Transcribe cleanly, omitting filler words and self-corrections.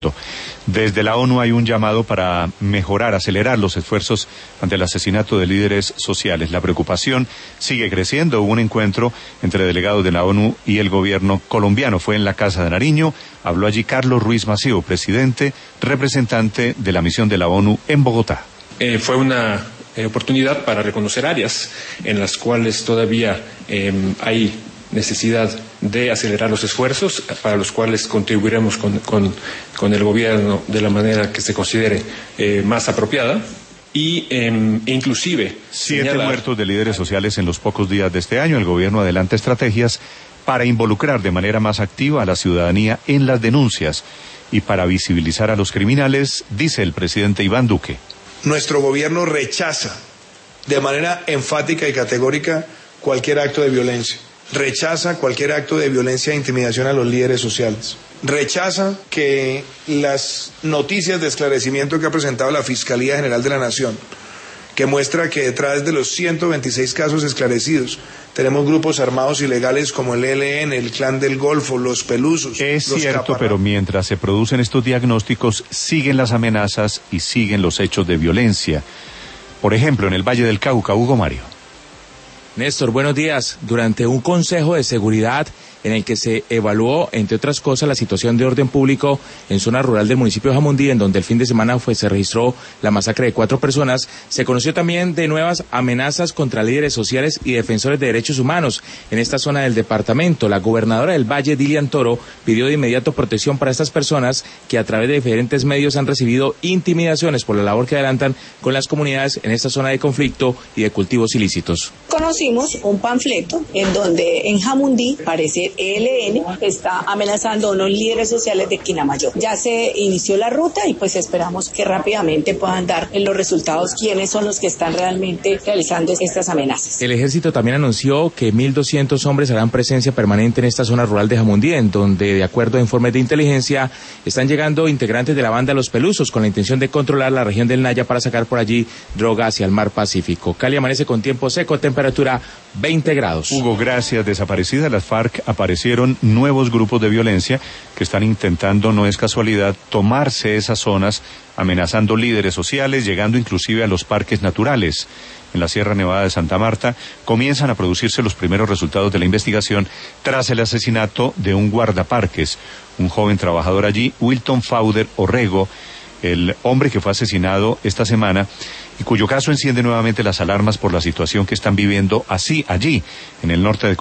Desde la ONU hay un llamado para mejorar, acelerar los esfuerzos ante el asesinato de líderes sociales. La preocupación sigue creciendo. Hubo un encuentro entre delegados de la ONU y el gobierno colombiano. Fue en la Casa de Nariño. Habló allí Carlos Ruiz Maceo, presidente, representante de la misión de la ONU en Bogotá. Fue una oportunidad para reconocer áreas en las cuales todavía hay necesidad de acelerar los esfuerzos, para los cuales contribuiremos con el gobierno de la manera que se considere más apropiada. Y inclusive 7 muertos de líderes sociales en los pocos días de este año. El gobierno adelanta estrategias para involucrar de manera más activa a la ciudadanía en las denuncias y para visibilizar a los criminales, dice el presidente Iván Duque. Nuestro gobierno rechaza de manera enfática y categórica cualquier acto de violencia. Rechaza cualquier acto de violencia e intimidación a los líderes sociales. Rechaza que las noticias de esclarecimiento que ha presentado la Fiscalía General de la Nación, que muestra que detrás de los 126 casos esclarecidos tenemos grupos armados ilegales como el ELN, el Clan del Golfo, los Pelusos. Es cierto, pero mientras se producen estos diagnósticos, siguen las amenazas y siguen los hechos de violencia. Por ejemplo, en el Valle del Cauca, Hugo Mario. Néstor, buenos días. Durante un consejo de seguridad en el que se evaluó, entre otras cosas, la situación de orden público en zona rural del municipio de Jamundí, en donde el fin de semana se registró la masacre de 4 personas, se conoció también de nuevas amenazas contra líderes sociales y defensores de derechos humanos en esta zona del departamento. La gobernadora del Valle, Dilian Toro, pidió de inmediato protección para estas personas que a través de diferentes medios han recibido intimidaciones por la labor que adelantan con las comunidades en esta zona de conflicto y de cultivos ilícitos. Conocimos un panfleto en donde en Jamundí parece ELN está amenazando a unos líderes sociales de Quinamayor. Ya se inició la ruta y pues esperamos que rápidamente puedan dar en los resultados quiénes son los que están realmente realizando estas amenazas. El ejército también anunció que 1.200 hombres harán presencia permanente en esta zona rural de Jamundí, en donde, de acuerdo a informes de inteligencia, están llegando integrantes de la banda Los Pelusos con la intención de controlar la región del Naya para sacar por allí droga hacia el mar Pacífico. Cali amanece con tiempo seco, temperatura 20 grados. Hugo, gracias. Desaparecidas las FARC, aparecieron nuevos grupos de violencia que están intentando, no es casualidad, tomarse esas zonas, amenazando líderes sociales, llegando inclusive a los parques naturales. En la Sierra Nevada de Santa Marta comienzan a producirse los primeros resultados de la investigación tras el asesinato de un guardaparques, un joven trabajador allí, Wilton Fauder Orrego, el hombre que fue asesinado esta semana y cuyo caso enciende nuevamente las alarmas por la situación que están viviendo allí, en el norte de